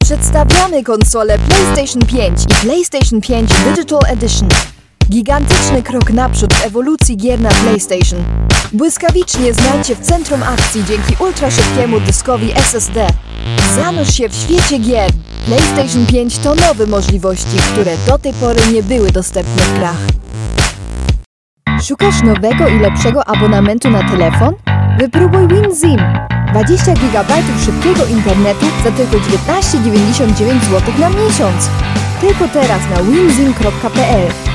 Przedstawiamy konsole PlayStation 5 i PlayStation 5 Digital Edition. Gigantyczny krok naprzód w ewolucji gier na PlayStation. Błyskawicznie znajdźcie w centrum akcji dzięki ultraszybkiemu dyskowi SSD. Zanurz się w świecie gier. PlayStation 5 to nowe możliwości, które do tej pory nie były dostępne w grach. Szukasz nowego i lepszego abonamentu na telefon? Wypróbuj WinZim. 20 GB szybkiego internetu za tylko 19,99 zł na miesiąc. Tylko teraz na winzim.pl.